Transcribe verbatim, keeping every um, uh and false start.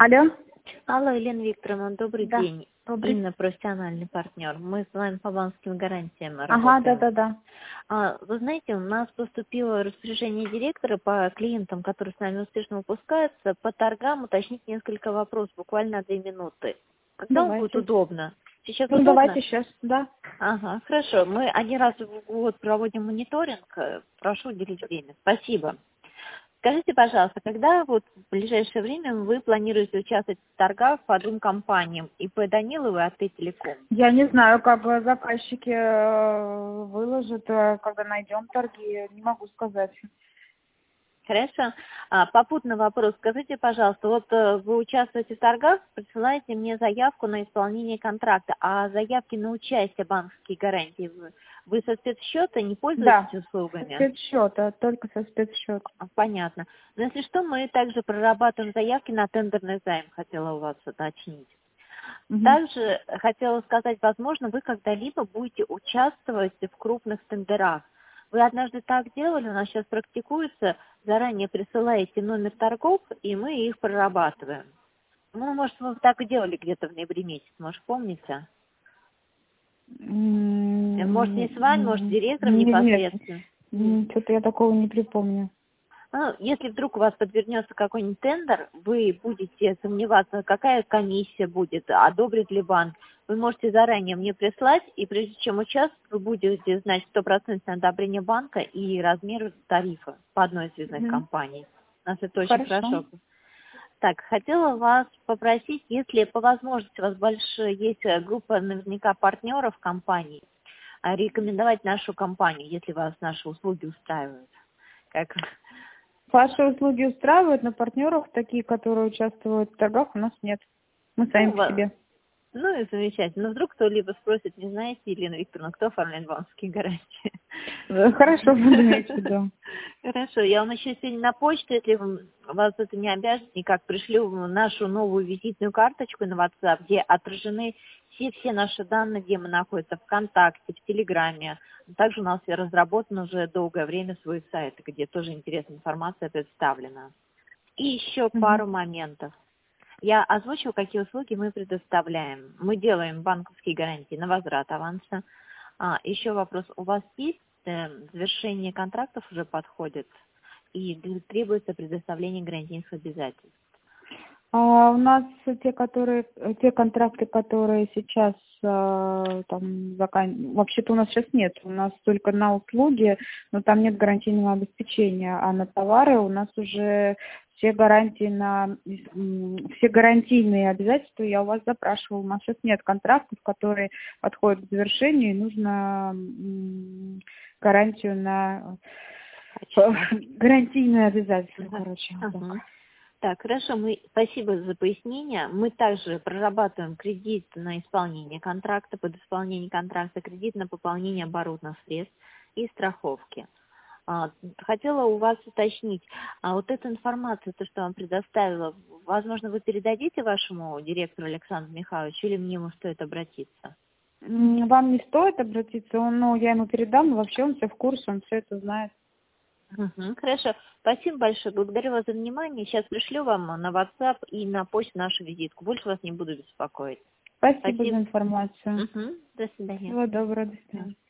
Алло. Алло, Елена Викторовна, добрый Да, день. добрый. Инна, профессиональный партнер. Мы с вами по банковским гарантиям Ага, работаем. да-да-да. А, Вы знаете, у нас поступило распоряжение директора по клиентам, которые с нами успешно выпускаются, по торгам уточнить несколько вопросов, буквально две минуты. Когда вам будет Давайте. удобно? Сейчас Ну, удобно? давайте сейчас, да. Ага, хорошо. Мы один раз в год проводим мониторинг. Э, Прошу уделить время. Спасибо. Скажите, пожалуйста, когда вот в ближайшее время вы планируете участвовать в торгах по двум компаниям, ИП Данилова и АТ Телеком? Я не знаю, как э, заказчики э, выложат, э, когда найдем торги, не могу сказать. Хорошо. А, попутный вопрос. Скажите, пожалуйста, вот э, вы участвуете в торгах, присылаете мне заявку на исполнение контракта, а заявки на участие банковские гарантии вы, вы со спецсчета не пользуетесь Да, со услугами? спецсчета, только со спецсчета. А, Понятно. Но если что, мы также прорабатываем заявки на тендерный займ, хотела у вас уточнить. Мгм. Также хотела сказать, возможно, вы когда-либо будете участвовать в крупных тендерах. Вы однажды так делали, у нас сейчас практикуется, заранее присылаете номер торгов, и мы их прорабатываем. Ну, может, вы так и делали где-то в ноябре месяце, может, помните? Может, не с вами, может, с М, директором Нет, непосредственно. м, что-то я такого не припомню. Ну, если вдруг у вас подвернется какой-нибудь тендер, вы будете сомневаться, какая комиссия будет, одобрит ли банк, вы можете заранее мне прислать, и прежде чем участвовать, вы будете знать стопроцентное одобрение банка и размер тарифа по одной из связных Мгм. компаний. У нас это очень Хорошо. хорошо. Так, хотела вас попросить, если по возможности у вас большая есть э, группа наверняка партнеров компании, а, рекомендовать нашу компанию, если вас наши услуги устраивают. Как Ваши услуги устраивают, но партнеров, такие, которые участвуют в торгах, у нас нет. Мы сами Ну, по ва- себе. ну и замечательно. Но вдруг кто-либо спросит, не знаете, Елена Викторовна, кто оформляет банковские гарантии? Э, Хорошо, буду иметь в виду. Хорошо, я вам еще сегодня на почту, если вам- вас это не обяжет, никак пришлю вам нашу новую визитную карточку на WhatsApp, где отражены все-все наши данные, где мы находимся, ВКонтакте, в Телеграме. Также у нас разработан уже долгое время свой сайт, где тоже интересная информация представлена. И еще Мгм. пару моментов. Я озвучу, какие услуги мы предоставляем. Мы делаем банковские гарантии на возврат аванса. А, еще вопрос. У вас есть э, завершение контрактов уже подходит и д- требуется предоставление гарантийных обязательств? А у нас те, которые, те контракты, которые сейчас э, там закан... вообще-то у нас сейчас нет, у нас только на услуги, но там нет гарантийного обеспечения, а на товары у нас уже все гарантии на м, все гарантийные обязательства я у вас запрашивала. У нас сейчас нет контрактов, которые подходят к завершению, и нужно м, гарантию на э, гарантийные обязательства, Ага. короче, вот так. Ага. Так, хорошо, мы, спасибо за пояснение. Мы также прорабатываем кредит на исполнение контракта, под исполнение контракта, кредит на пополнение оборотных средств и страховки. А, Хотела у вас уточнить, а вот эту информацию, то, что вам предоставила, возможно, вы передадите вашему директору Александру Михайловичу, или мне ему стоит обратиться? М, Вам не стоит обратиться, он, ну, я ему передам, но вообще он все в курсе, он все это знает. Мгм, хорошо. Спасибо большое. Благодарю вас за внимание. Сейчас пришлю вам на WhatsApp и на почту нашу визитку. Больше вас не буду беспокоить. Спасибо за Спасибо. информацию. Мгм. До свидания. Всего доброго, до свидания.